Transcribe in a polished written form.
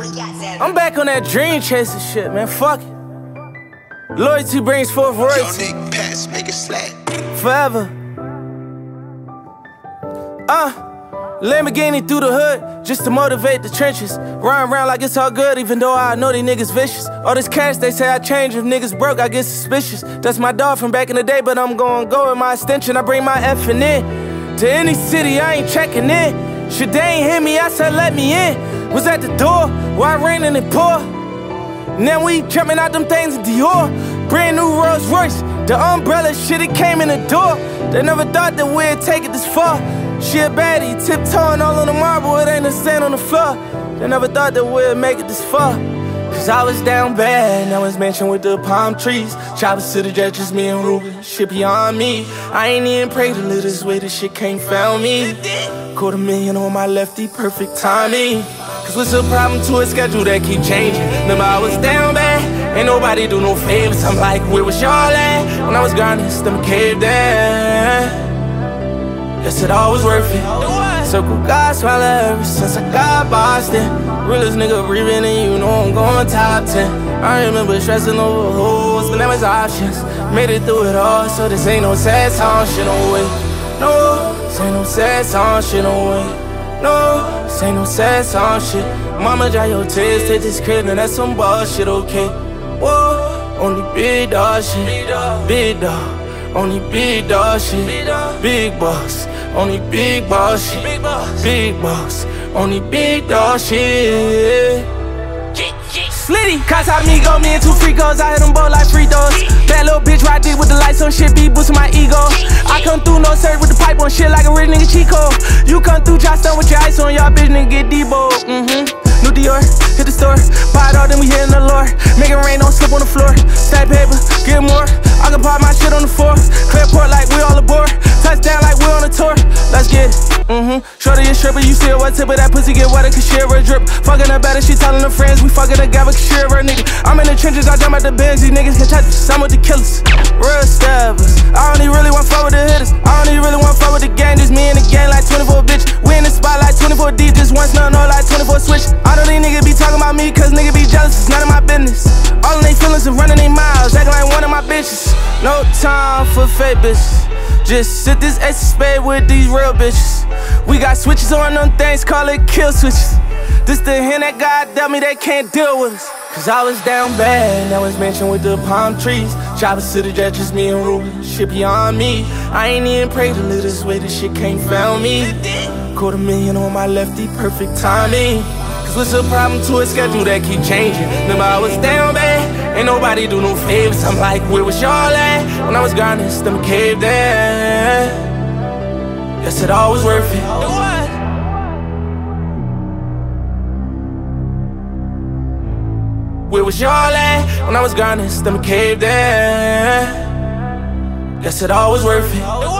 I'm back on that dream chasing shit, man. Fuck it. Loyalty brings forth royalty. Young nigga pass, make it slack. Forever. Lamborghini through the hood, just to motivate the trenches. Run around like it's all good, even though I know these niggas vicious. All this cash, they say I change. If niggas broke, I get suspicious. That's my dog from back in the day, but I'm gon' go with my extension. I bring my effing in. To any city, I ain't checking in. Shit, they ain't hit me, I said let me in. Was at the door, while it raining and pour. Now we jumping out them things in Dior. Brand new Rolls Royce, the umbrella shit, it came in the door. They never thought that we'd take it this far. She a baddie, tiptoeing all on the marble, it ain't a sand on the floor. They never thought that we'd make it this far. Cause I was down bad, now it's mansion with the palm trees. Choppers to the jet, just me and Ruben, shit beyond me. I ain't even pray to live this way, this shit can't found me. $250,000 on my lefty, perfect timing. Cause what's the problem to a schedule that keep changing? Remember I was down bad, ain't nobody do no favors. I'm like, where was y'all at? When I was grinding, stomach caved in. Guess it all was worth it. Circle God swallow ever since I got Boston. Realest nigga breathing and you know I'm going top 10. I remember stressing over hoes, but that was options. Made it through it all, so this ain't no sad song, shit no way. No, this ain't no sad song, shit no way. No, this ain't no sad song, shit. Mama dry your tears, take this crib, and that's some bullshit, okay. Whoa, only big dog shit, big dog. Only big dog shit, big boss. Only big boss shit, big boss. Only big dog shit. Slitty, Casamigo, me and two free-goes. I hit them both like free throws. Bad little bitch ride dick with the lights on shit, be boosting my ego. I come through, no serve with the pipe on shit like a rich nigga Chico. You come through, try stun with your ice on, y'all bitch nigga get Debo. New Dior, hit the store, buy it all, then we hitting the lure. Make it rain, don't slip on the floor. Stack paper, get more. I can pop my shit on the floor. Clear port like we all aboard. Touchdown like we on a tour. Let's get it. Shorty a stripper, you see her what tip of that pussy get wetter, cause she a drip. Fucking her better, she telling her friends we fucking together, cause she a real nigga. I'm in the trenches, I jump out the Benz, these niggas can touch me. Some with the killers, real stabbers. I don't even really want fuck with the hitters. I don't even really want fuck with the gang, just me and the gang like 24 bitch. We in the spot like 24 D, just once, no, like 24 switch. I know these niggas be talking about me, cause niggas be jealous, it's none of my business. All of they feelings and running they miles, acting like one of my bitches. No time for fake bitches. Just sit this ace of spade with these real bitches. We got switches on them things, call it kill switches. This the hint that God dealt me, they can't deal with us. Cause I was down bad, now it's mansion with the palm trees. Choppers to the jet, just me and Ruben, shit beyond me. I ain't even pray to live this way, this shit can't found me. $250,000 on my lefty, perfect timing. Cause what's the problem to a schedule that keep changing? Remember I was down bad, ain't nobody do no favors. I'm like, where was y'all at? When I was grinding, stomach caved in. Guess it all was worth it. Where was y'all at? When I was grinding, stomach caved in. Guess it all was worth it.